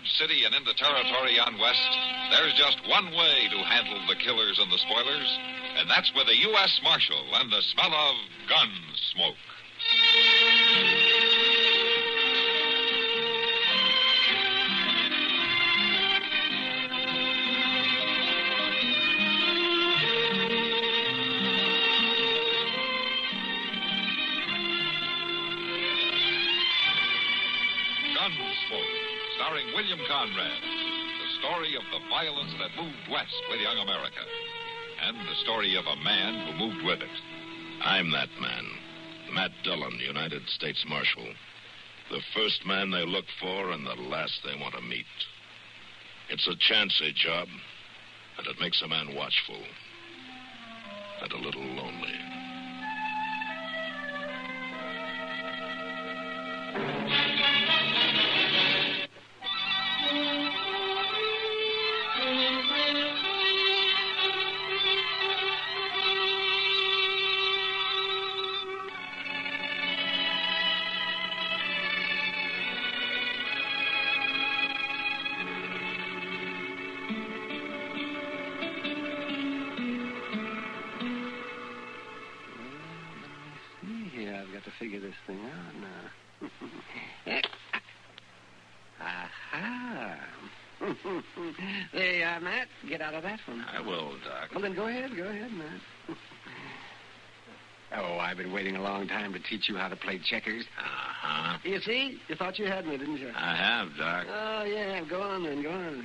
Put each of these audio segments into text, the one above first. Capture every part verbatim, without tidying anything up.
Dodge City and into territory on west, there's just one way to handle the killers and the spoilers, and that's with a U S Marshal and the smell of gun smoke. Starring William Conrad, the story of the violence that moved west with young America, and the story of a man who moved with it. I'm that man, Matt Dillon, United States Marshal. The first man they look for and the last they want to meet. It's a chancy job, and it makes a man watchful and a little lonely. Figure this thing out now. Aha. There you are, Matt. Get out of that one. I will, Doc. Well, then go ahead. Go ahead, Matt. Oh, I've been waiting a long time to teach you how to play checkers. Uh-huh. You see? You thought you had me, didn't you? I have, Doc. Oh, yeah. Go on, then. Go on.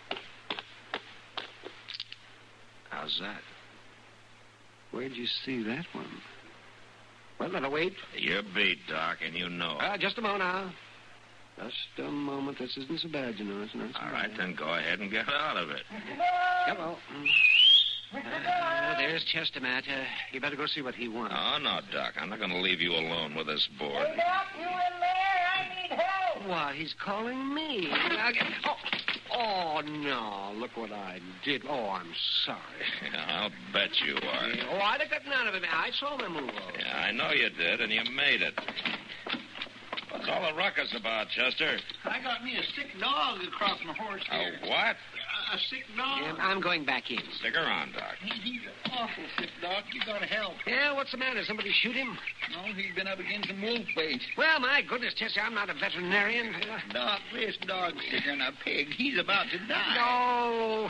How's that? Where'd you see that one? Well, then I'll wait. You're beat, Doc, and you know it. Uh, just a moment now. Just a moment. This isn't so bad, you know. It's not so All right, bad. then go ahead and get out of it. Hello. Uh, there's Chester, Matt. Uh, you better go see what he wants. Oh, no, Doc. I'm not going to leave you alone with this board. Hey, Doc, you in there? I need help. Why, he's calling me. I'll get- Oh. Oh, no. Look what I did. Oh, I'm sorry. I'll bet you are. Oh, I looked at none of it. I saw them move over. Yeah, I know you did, and you made it. What's all the ruckus about, Chester? I got me a sick dog across my horse here. A what? A, a sick dog. Yeah, I'm going back in. Stick around, Doc. He, he's an awful sick dog. You gotta help. Yeah, what's the matter? Somebody shoot him? No, he's been up against some wolf bait. Well, my goodness, Chester, I'm not a veterinarian. Doc, this dog's sicker than a pig. He's about to die. No.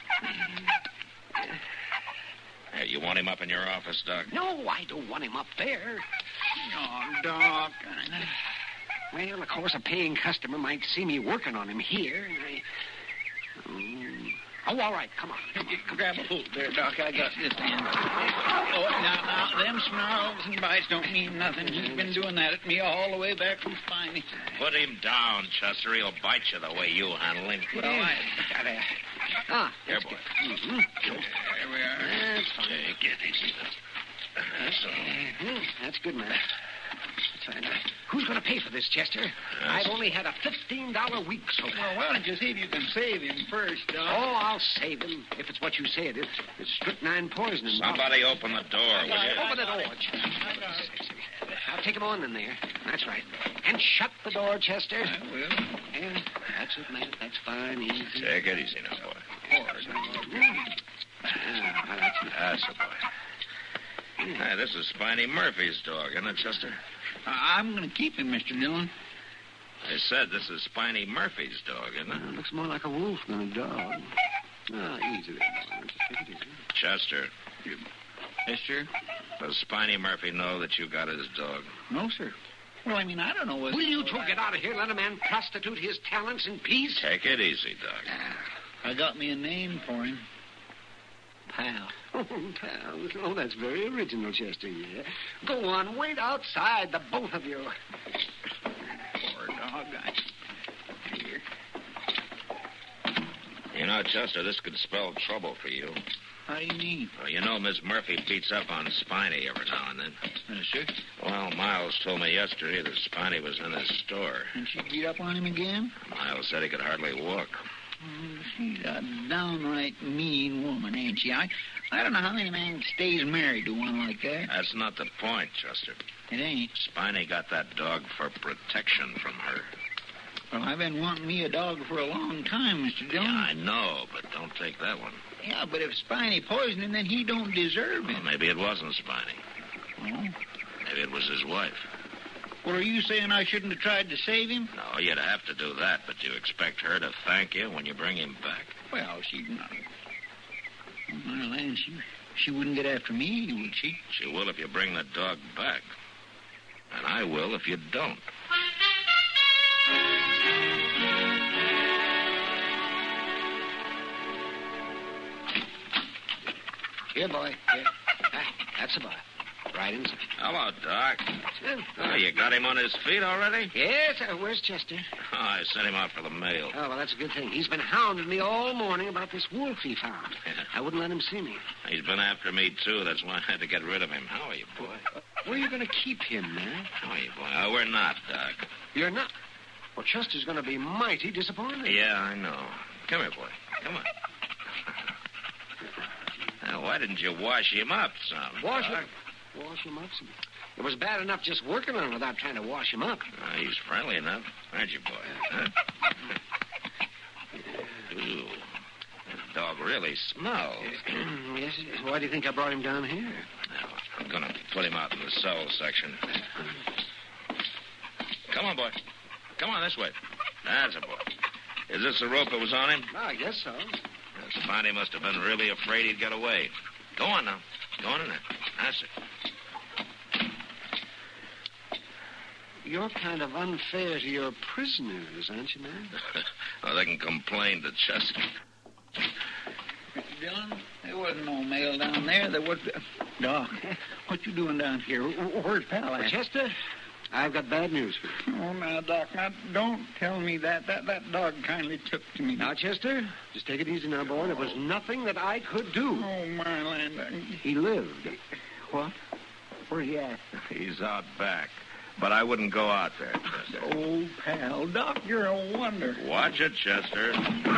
Hey, you want him up in your office, Doc? No, I don't want him up there. Oh, Doc. Well, of course, a paying customer might see me working on him here, and I... Oh, all right, come on. Come on. Come Grab a hold there, Doc. I got this end. Oh, now, now, them snarls and bites don't mean nothing. He's been doing that at me all the way back from Spiny. Put him down, Chester. He'll bite you the way you handle him. Well, I... There. Ah, Here, that's boy. good. Mm-hmm. There we are. That's fine. Take it easy. That's all. Mhm. That's good, man. That's fine. Who's going to pay for this, Chester? I've only had a fifteen dollar week so far. Well, why don't you see if you can save him first, Doc? Oh, I'll save him, if it's what you say it is. It's strychnine poisoning. Somebody open the door, will you? Open the door, Chester. I'll take him on in there. That's right. And shut the door, Chester. I will. Yeah, that's it, man. That's fine, easy. Take it easy now, boy. Ah, that's it. That's the boy. Hey, this is Spiny Murphy's dog, isn't it, Chester? I'm going to keep him, Mister Dillon. They said this is Spiny Murphy's dog, isn't Well, it? it looks more like a wolf than a dog. Ah, easy there, boy. Just take it easy. Chester, Yes, sir. does Spiny Murphy know that you got his dog? No, sir. Well, I mean, I don't know what... Will you two get out of here? Let a man prostitute his talents in peace? Take it easy, Doc. I got me a name for him. Pal. Oh, pal. Oh, that's very original, Chester, yeah. Go on, wait outside, the both of you. Poor dog. I... Here. You know, Chester, this could spell trouble for you. How do you mean? Well, you know Miss Murphy beats up on Spiny every now and then. Yes, sir. Well, Miles told me yesterday that Spiny was in his store. And she beat up on him again? Miles said he could hardly walk. Oh, she's a downright mean woman, ain't she? I, I don't know how any man stays married to one like that. That's not the point, Chester. It ain't. Spiny got that dog for protection from her. Well, I've been wanting me a dog for a long time, Mister Dillon. Yeah, I know, but don't take that one. Yeah, but if Spiny poisoned him, then he don't deserve Well, it. maybe it wasn't Spiny. Oh? Maybe it was his wife. Well, are you saying I shouldn't have tried to save him? No, you'd have to do that, but you expect her to thank you when you bring him back? Well, she'd not. My land, she, she wouldn't get after me, would she? She will if you bring the dog back. And I will if you don't. Here, boy. Here. Ah, that's the boy. Right inside. Hello, Doc. Oh, Oh, you got him on his feet already? Yes, uh, where's Chester? Oh, I sent him out for the mail. Oh, well, that's a good thing. He's been hounding me all morning about this wolf he found. I wouldn't let him see me. He's been after me, too. That's why I had to get rid of him. How are you, boy? Where are you going to keep him, man? How are you, boy? Oh, we're not, Doc. You're not. Well, Chester's going to be mighty disappointed. Yeah, I know. Come here, boy. Come on. Now, why didn't you wash him up some? Wash Doc? him. Wash him up some. It was bad enough just working on him without trying to wash him up. Uh, he's friendly enough, aren't you, boy? Huh? Ooh, that dog really smells. Yes. Why do you think I brought him down here? Now, I'm going to put him out in the cell section. Come on, boy. Come on, this way. That's a boy. Is this the rope that was on him? Oh, I guess so. Well, Spiny must have been really afraid he'd get away. Go on now. Go on in there. That's it. You're kind of unfair to your prisoners, aren't you, man? Well, they can complain to Chester. Mister Dillon, there wasn't no mail down there. There was... Doc, what you doing down here? Where's Pal at? Well, Chester, I've got bad news for you. Oh, now, Doc, now, don't tell me that. That that dog kindly took to me. Now, Chester, just take it easy now, boy. There was nothing that I could do. Oh, my land. He lived. What? Where's he at? He's out back. But I wouldn't go out there, Chester. Oh, Pal, Doc, you're a wonder. Watch it, Chester.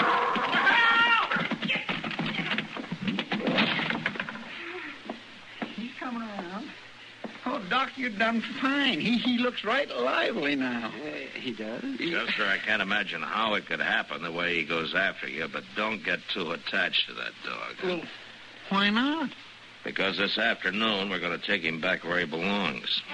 He's coming around. Oh, Doc, you done fine. He he looks right lively now. Uh, he does? Chester, I can't imagine how it could happen the way he goes after you, but don't get too attached to that dog. Well, why not? Because this afternoon we're going to take him back where he belongs.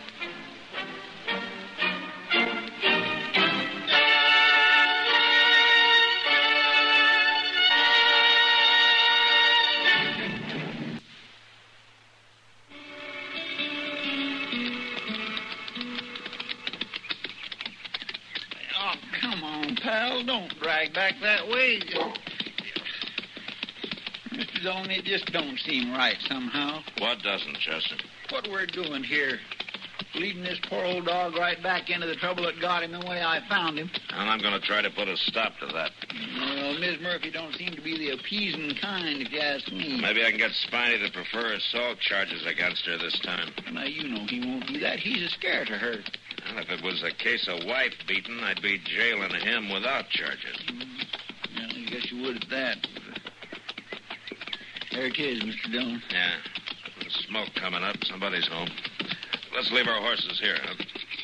Oh, come on, pal. Don't drag back that way. Mister Dillon, it just don't seem right somehow. What doesn't, Chester? What we're doing here. Leading this poor old dog right back into the trouble that got him the way I found him. And I'm going to try to put a stop to that. Well, Miss Murphy don't seem to be the appeasing kind, if you ask me. Maybe I can get Spiny to prefer assault charges against her this time. Now, you know he won't do that. He's a scare to her. Well, if it was a case of wife beating, I'd be jailing him without charges. Well, I guess you would at that. There it is, Mister Dillon. Yeah. There's smoke coming up. Somebody's home. Let's leave our horses here, huh?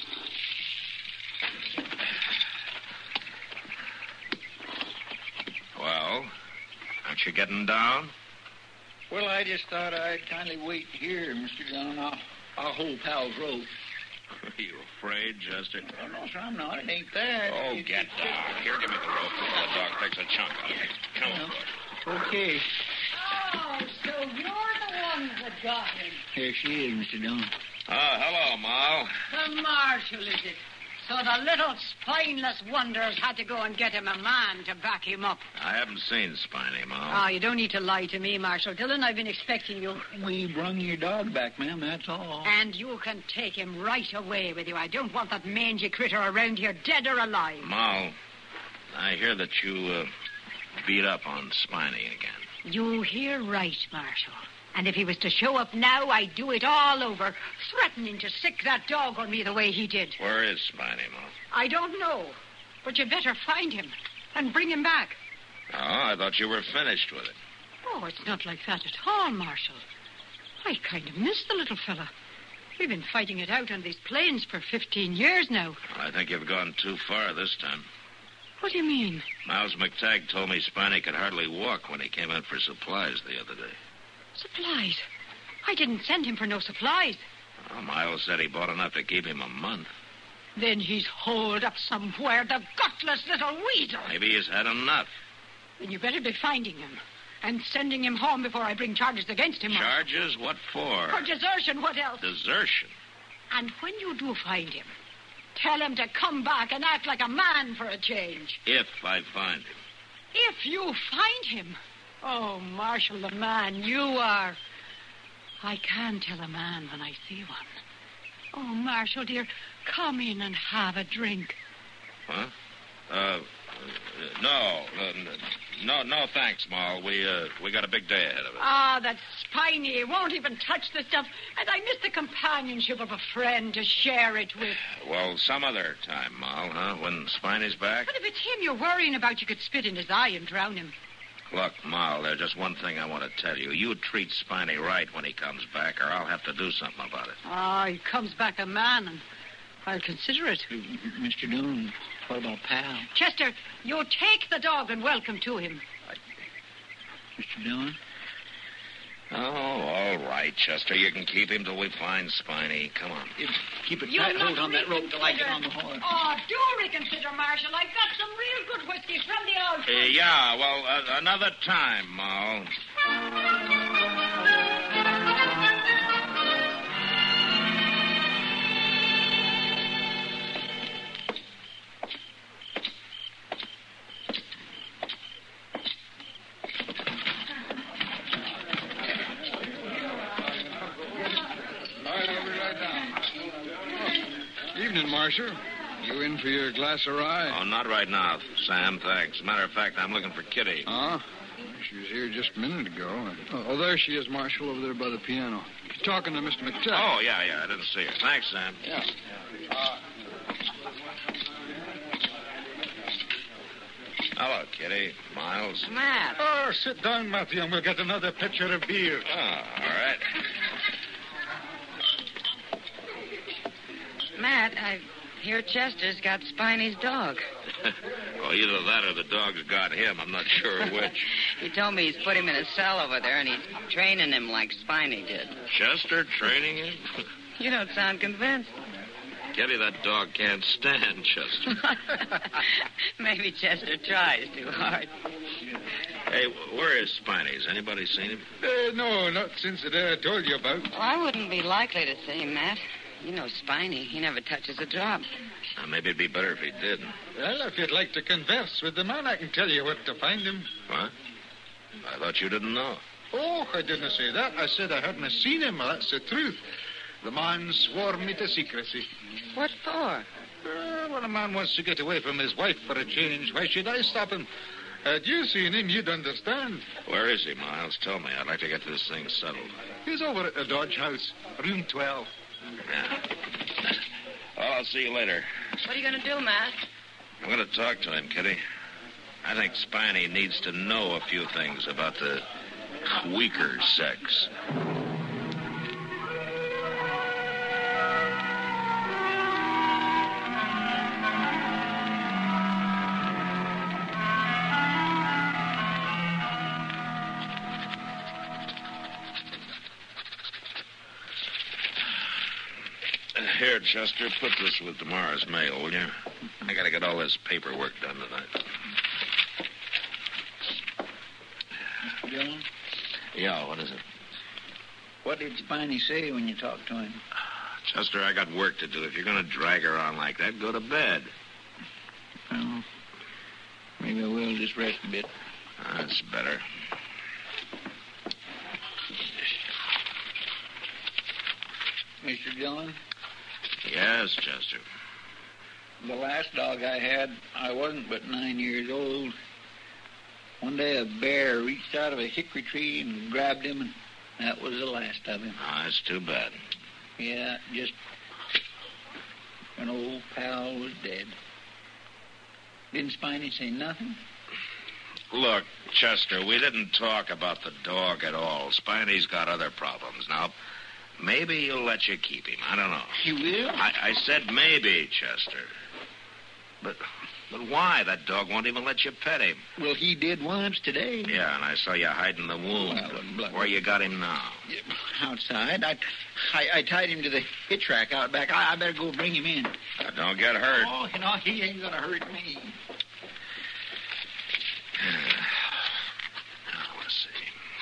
Well, aren't you getting down? Well, I just thought I'd kindly wait here, Mister Dillon. I'll, I'll hold Pal's rope. Are you afraid, Chester? Oh, no, sir, I'm not. It ain't that. Oh, It- get down. Here, give me the rope before the dog takes a chunk out of it. Come on, boy. Okay. Oh, so you're the ones that got him. Here she is, Mister Dillon. Oh, hello, Ma. The marshal, is it? So the little spineless wonders had to go and get him a man to back him up. I haven't seen Spiny, Ma. Ah, you don't need to lie to me, Marshal Dillon. I've been expecting you. We brung your dog back, ma'am, that's all. And you can take him right away with you. I don't want that mangy critter around here, dead or alive. Ma, I hear that you uh, beat up on Spiny again. You hear right, Marshal. And if he was to show up now, I'd do it all over, threatening to sick that dog on me the way he did. Where is Spiny, Ma? I don't know, but you'd better find him and bring him back. Oh, I thought you were finished with it. Oh, it's not like that at all, Marshal. I kind of miss the little fella. We've been fighting it out on these plains for fifteen years now. I think you've gone too far this time. What do you mean? Miles McTagg told me Spiny could hardly walk when he came in for supplies the other day. Supplies? I didn't send him for no supplies. Well, Miles said he bought enough to keep him a month. Then he's holed up somewhere, the gutless little weasel. Maybe he's had enough. Then you better be finding him and sending him home before I bring charges against him. Charges? What for? For desertion, what else? Desertion? And when you do find him, tell him to come back and act like a man for a change. If I find him. If you find him? Oh, Marshal, the man you are. I can tell a man when I see one. Oh, Marshal, dear, come in and have a drink. Huh? Uh, no, uh, no, no, thanks, Moll. We, uh, we got a big day ahead of us. Ah, that Spiny won't even touch the stuff, and I miss the companionship of a friend to share it with. Well, some other time, Moll, huh? When Spiny's back? But if it's him you're worrying about, you could spit in his eye and drown him. Look, Moll, there's just one thing I want to tell you. You treat Spiny right when he comes back, or I'll have to do something about it. Ah, he comes back a man, and I'll consider it. Mister Doon, what about Pal? Chester, you take the dog and welcome to him. Mister Doon? Oh, all right, Chester. You can keep him till we find Spiny. Come on. Keep a You tight hold must on that rope till I get reconsider. on the horse. Oh, do reconsider, Marshal. I've got some real good whiskey from the old... Uh, yeah, well, uh, another time, Moll. Evening, Marshal. You in for your glass of rye? Oh, not right now, Sam, thanks. Matter of fact, I'm looking for Kitty. Huh? She was here just a minute ago. Oh, oh, there she is, Marshal, over there by the piano. She's talking to Mister McTagg. Oh, yeah, yeah, I didn't see her. Thanks, Sam. Yeah. Uh, Hello, Kitty. Miles. Matt. Oh, sit down, Matthew, and we'll get another pitcher of beer. Oh, all right. Matt, I hear Chester's got Spiny's dog. Well, either that or the dog's got him. I'm not sure which. He told me he's put him in a cell over there, and he's training him like Spiny did. Chester training him? You don't sound convinced. Kitty, that dog can't stand Chester. Maybe Chester tries too hard. Hey, where is Spiny? Has anybody seen him? Uh, no, not since the day I told you about. Well, I wouldn't be likely to see him, Matt. You know Spiny. He never touches a drop. Uh, maybe it'd be better if he did. Well, if you'd like to converse with the man, I can tell you where to find him. What? I thought you didn't know. Oh, I didn't say that. I said I hadn't seen him. That's the truth. The man swore me to secrecy. What for? Uh, when a man wants to get away from his wife for a change, why should I stop him? Had you seen him, you'd understand. Where is he, Miles? Tell me. I'd like to get this thing settled. He's over at the Dodge House, room twelve. Yeah. Well, I'll see you later. What are you going to do, Matt? I'm going to talk to him, Kitty. I think Spiny needs to know a few things about the weaker sex. Here, Chester, put this with tomorrow's mail, will you? I gotta get all this paperwork done tonight. John, Yeah, what is it? what did Spiny say when you talked to him? Chester, I got work to do. If you're gonna drag her on like that, go to bed. Well, maybe I will just rest a bit. That's better. Mister Dillon, Yes, Chester. the last dog I had, I wasn't but nine years old. One day a bear reached out of a hickory tree and grabbed him, and that was the last of him. Oh, that's too bad. Yeah, just an old pal was dead. Didn't Spiny say nothing? Look, Chester, we didn't talk about the dog at all. Spiny's got other problems. Now, Maybe he'll let you keep him. I don't know. He will? I, I said maybe, Chester. But but why? That dog won't even let you pet him. Well, he did once today. Yeah, and I saw you hiding the wound. Well, Where you got him now? Outside. I, I, I tied him to the hitch rack out back. I, I better go bring him in. Uh, don't get hurt. Oh, you know, he ain't going to hurt me. Now, let's see.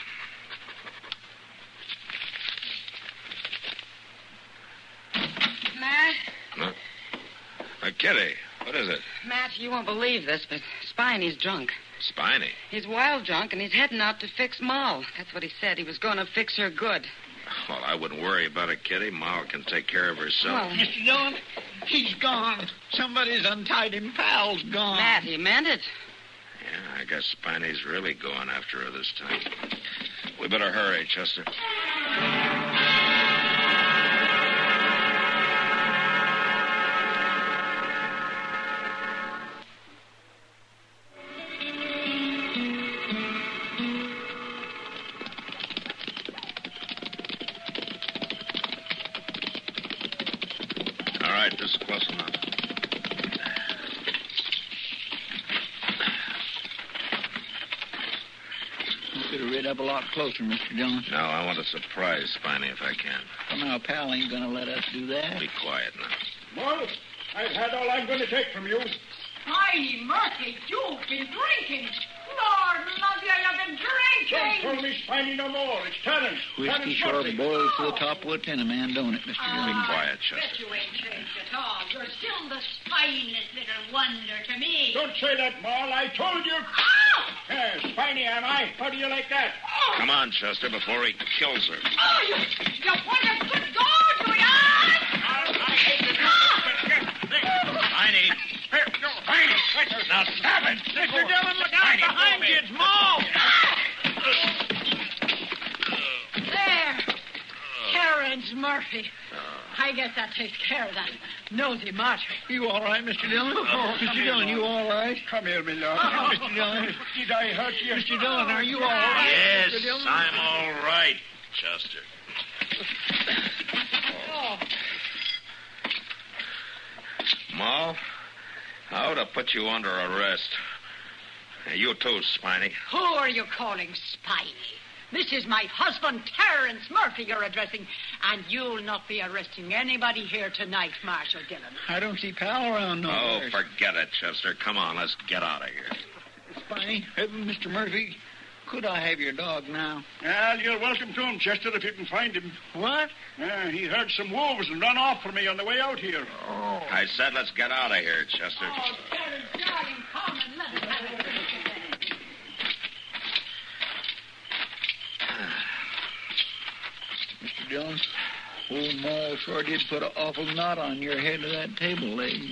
Matt? Huh? Uh, Kitty, what is it? Matt, you won't believe this, but Spiney's drunk. Spiny? He's wild drunk, and he's heading out to fix Moll. That's what he said. He was going to fix her good. Well, I wouldn't worry about it, Kitty. Ma can take care of herself. Well, Mister Dillon, he's gone. Somebody's untied him. Pal's gone. Matt, he meant it. Yeah, I guess Spiney's really going after her this time. We better hurry, Chester. All right, this is close enough. You could have rid up a lot closer, Mister Dillon. No, I want to surprise Spiny if I can. Well, now, Pal ain't going to let us do that. Be quiet now. Well, I've had all I'm going to take from you. Spiny Murphy, you've been drinking. Lord love you, you've been Don't call drinking. me Spiny no more. It's Terrence. Whiskey Terrence sure Murphy. boils to the top of a tin a man, don't it, Mister Be Dillon? quiet, Bet Chester. you ain't changed at all. You're still the spineless little wonder to me. Don't say that, Maul. I told you. Ow! Yes, Spiny am I. How do you like that? Oh, Come on, Chester, before he kills her. oh you, you want a good go, do ya? Spiny! Spiny! Now stop it! Mister Dillon, look out behind you. It's Maul. There. Terrence Murphy. I guess that takes care of that nosy martyr. You all right, Mister Dillon? Oh, Mister Dillon, you all right? Come here, my lord. Oh. Mister Dillon? Did I hurt you? Mister Dillon, are you all right? Yes, Mister Dillon? I'm all right, Chester. Oh, Ma, I ought to put you under arrest. Hey, you too, Spiny. who are you calling Spiny? This is my husband, Terrence Murphy, you're addressing, and you'll not be arresting anybody here tonight, Marshal Dillon. I don't see Pal around no Oh, more. forget it, Chester. Come on, let's get out of here. Spiny, uh, Mister Murphy, could I have your dog now? Well, you're welcome to him, Chester, if you can find him. What? Uh, he heard some wolves and run off from me on the way out here. Oh. I said let's get out of here, Chester. Oh, Terrence, darling, come and let us have a drink. Mister Dillon, old Maul sure did put an awful knot on your head of that table leg.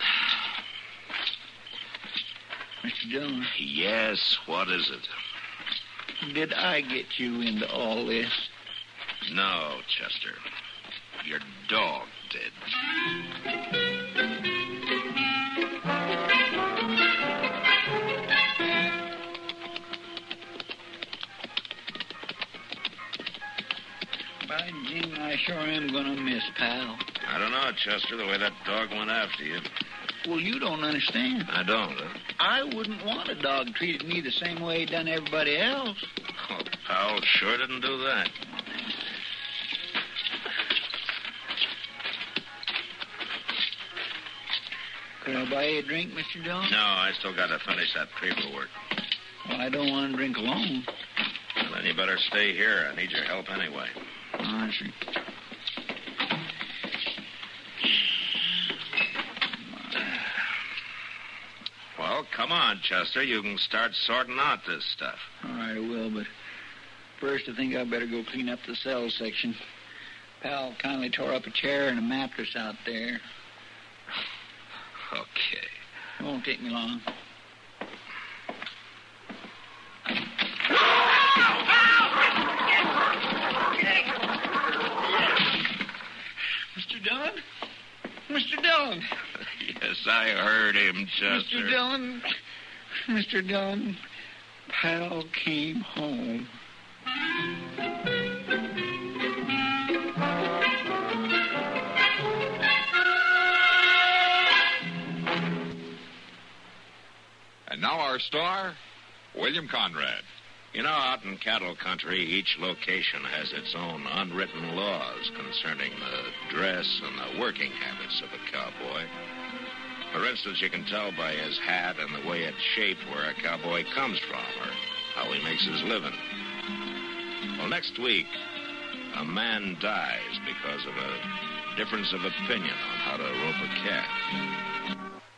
Mister Dillon, Yes, what is it? did I get you into all this? No, Chester. Your dog did. By jing, I sure am going to miss Pal. I don't know, Chester, the way that dog went after you. Well, you don't understand. I don't, huh? I wouldn't want a dog treated me the same way he done everybody else. Oh, Powell sure didn't do that. Could I buy you a drink, Mister Dillon? No, I still got to finish that paperwork. Well, I don't want to drink alone. Well, then you better stay here. I need your help anyway. Oh, I see. Well, come on, Chester. You can start sorting out this stuff. All right, I will, but first I think I better go clean up the cell section. Pal kindly tore up a chair and a mattress out there. Okay. It won't take me long. Mister Dillon? Mister Dillon! Yes, I heard him, Chester. Mister Dillon! Mister Dillon, Pal came home. our star, William Conrad. You know, out in cattle country, each location has its own unwritten laws concerning the dress and the working habits of a cowboy. For instance, you can tell by his hat and the way it's shaped where a cowboy comes from or how he makes his living. Well, next week, a man dies because of a difference of opinion on how to rope a calf.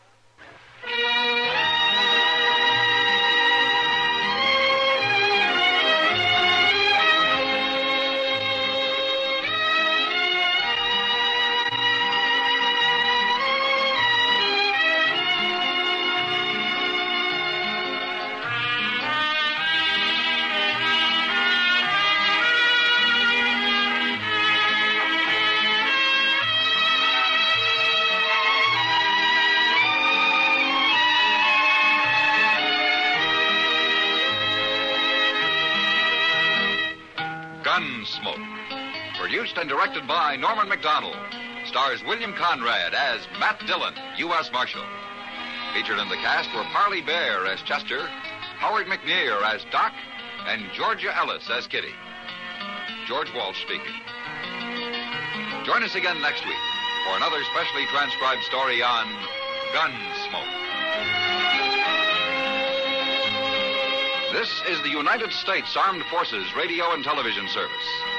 Gunsmoke. Produced and directed by Norman McDonald. Stars William Conrad as Matt Dillon, U S Marshal. Featured in the cast were Parley Bear as Chester, Howard McNear as Doc, and Georgia Ellis as Kitty. George Walsh speaking. Join us again next week for another specially transcribed story on Gunsmoke. This is the United States Armed Forces Radio and Television Service.